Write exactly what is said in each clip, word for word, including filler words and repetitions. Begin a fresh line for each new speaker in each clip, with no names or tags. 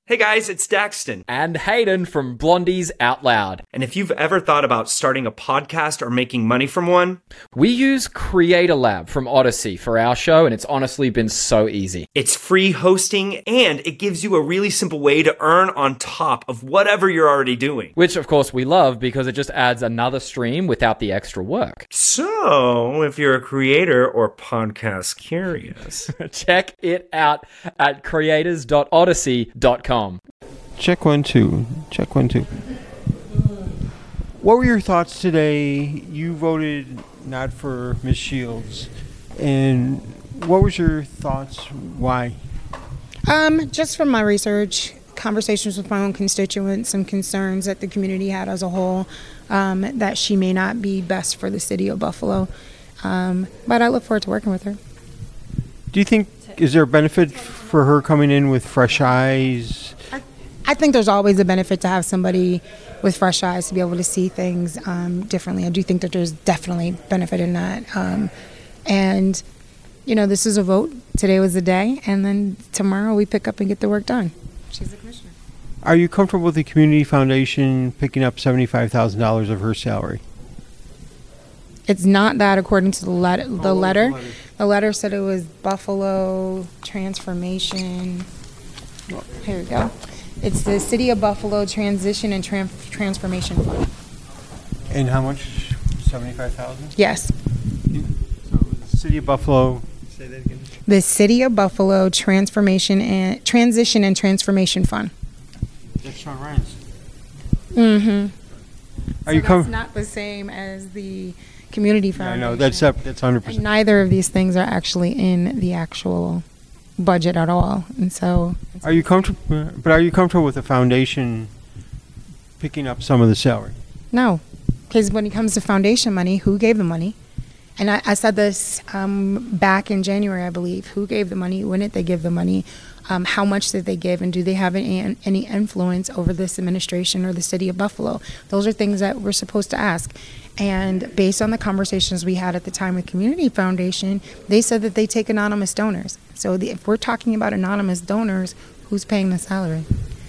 Hey guys, it's Daxton.
And Hayden from Blondies Out Loud.
And if you've ever thought about starting a podcast or making money from one,
we use Creator Lab from Odyssey for our show, and it's honestly been so easy.
It's free hosting, and it gives you a really simple way to earn on top of whatever you're already doing.
Which, of course, we love because it just adds another stream without the extra work.
So, if you're a creator or podcast curious,
check it out at creators dot odyssey dot com.
Check one, two. Check one, two. What were your thoughts today? You voted not for Miz Shields. And what was your thoughts? Why?
Um, just from my research, conversations with my own constituents, some concerns that the community had as a whole, um, that she may not be best for the city of Buffalo. Um, but I look forward to working with her.
Do you think, is there a benefit for her coming in with fresh eyes?
I think there's always a benefit to have somebody with fresh eyes to be able to see things um, differently. I do think that there's definitely benefit in that. Um, and, you know, this is a vote. Today was the day. And then tomorrow we pick up and get the work done. She's the commissioner.
Are you comfortable with the Community Foundation picking up seventy-five thousand dollars of her salary?
It's not that according to the, let- the
oh,
letter.
The letter.
The letter said it was Buffalo Transformation. Here we go. It's the City of Buffalo Transition and Tran- Transformation Fund.
And how much? seventy-five thousand dollars?
Yes.
So the City of Buffalo. Say that again.
The City of Buffalo Transformation and Transition and Transformation Fund.
That's Sean Ryan's.
Mm-hmm.
Are
so
you com-
that's not the same as the Community Foundation.
Yeah, I know. That's up. That's one hundred percent.
And neither of these things are actually in the actual budget at all. And so
Are you comfortable? But are you comfortable with the foundation picking up some of the salary?
no, because when it comes to foundation money, who gave the money? And I, I said this um, back in January, I believe. Who gave the money? When did they give the money? Um, how much did they give? And do they have any, any influence over this administration or the city of Buffalo? Those are things that we're supposed to ask. And based on the conversations we had at the time with Community Foundation, they said that they take anonymous donors. So the, if we're talking about anonymous donors, who's paying the salary?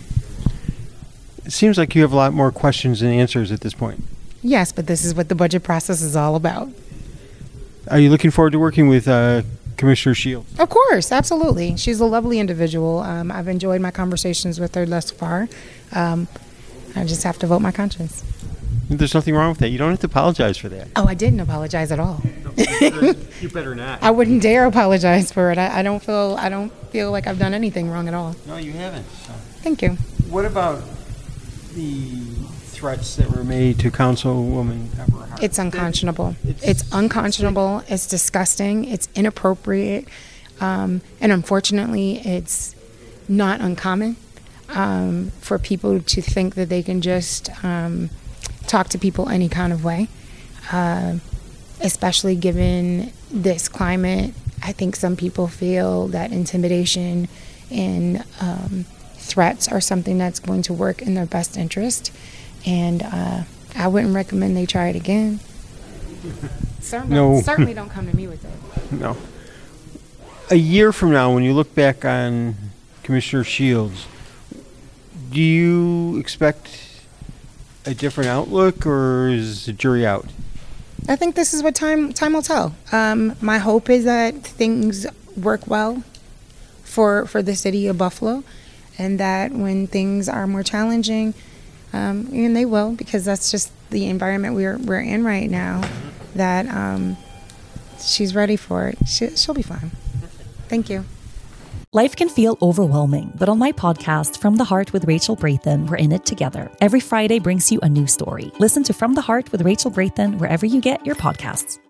It seems like you have a lot more questions than answers at this point.
Yes, but this is what the budget process is all about.
Are you looking forward to working with uh, Commissioner Shields?
Of course, absolutely. She's a lovely individual. Um, I've enjoyed my conversations with her thus far. Um, I just have to vote my conscience.
There's nothing wrong with that. You don't have to apologize for that.
Oh, I didn't apologize at all.
No, you better not.
I wouldn't dare apologize for it. I, I don't feel I don't feel like I've done anything wrong at all.
No, you haven't. So.
Thank you.
What about the threats that were made to Councilwoman Deborah Hart?
It's unconscionable.
It's,
It's unconscionable. It's disgusting. It's inappropriate. Um, and unfortunately, it's not uncommon um, for people to think that they can just um, talk to people any kind of way, uh, especially given this climate. I think some people feel that intimidation and um, threats are something that's going to work in their best interest. And uh, I wouldn't recommend they try it again. Certainly,
No.
certainly don't come to me with it.
No. A year from now, when you look back on Commissioner Shields, do you expect a different outlook, or is the jury out?
I think this is what time time will tell. Um, my hope is that things work well for for the city of Buffalo, and that when things are more challenging, um, and they will, because that's just the environment we're we're in right now, that um, she's ready for it. She, she'll be fine. Thank you.
Life can feel overwhelming, but on my podcast, From the Heart with Rachel Brathen, we're in it together. Every Friday brings you a new story. Listen to From the Heart with Rachel Brathen wherever you get your podcasts.